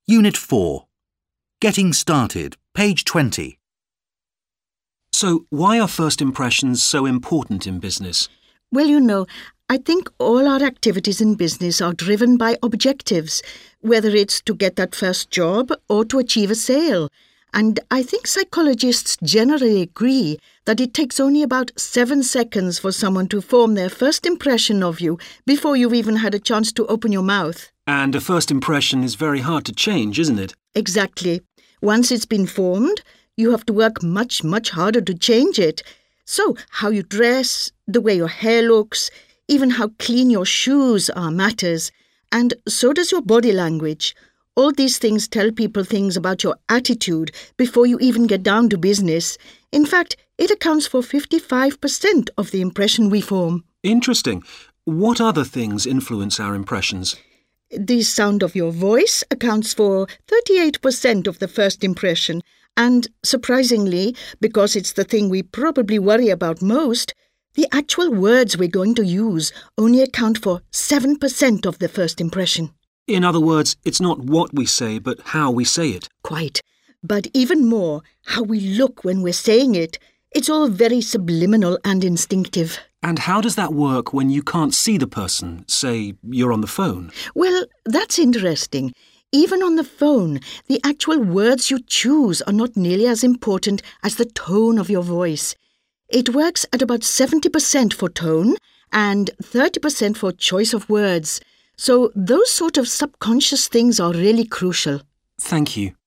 Unit 4. Getting started, page 20. So, why are first impressions so important in business? Well, I think all our activities in business are driven by objectives, whether it's to get that first job or to achieve a sale. And I think psychologists generally agree that it takes only about 7 seconds for someone to form their first impression of you before you've even had a chance to open your mouth. And a first impression is very hard to change, isn't it? Exactly. Once it's been formed, you have to work much, much harder to change it. So, how you dress, the way your hair looks, even how clean your shoes are matters. And so does your body language. All these things tell people things about your attitude before you even get down to business. In fact, it accounts for 55% of the impression we form. Interesting. What other things influence our impressions? The sound of your voice accounts for 38% of the first impression. And surprisingly, because it's the thing we probably worry about most, the actual words we're going to use only account for 7% of the first impression. In other words, it's not what we say, but how we say it. Quite. But even more, how we look when we're saying it. It's all very subliminal and instinctive. And how does that work when you can't see the person? Say, you're on the phone. Well, that's interesting. Even on the phone, the actual words you choose are not nearly as important as the tone of your voice. It works at about 70% for tone and 30% for choice of words. So those sort of subconscious things are really crucial. Thank you.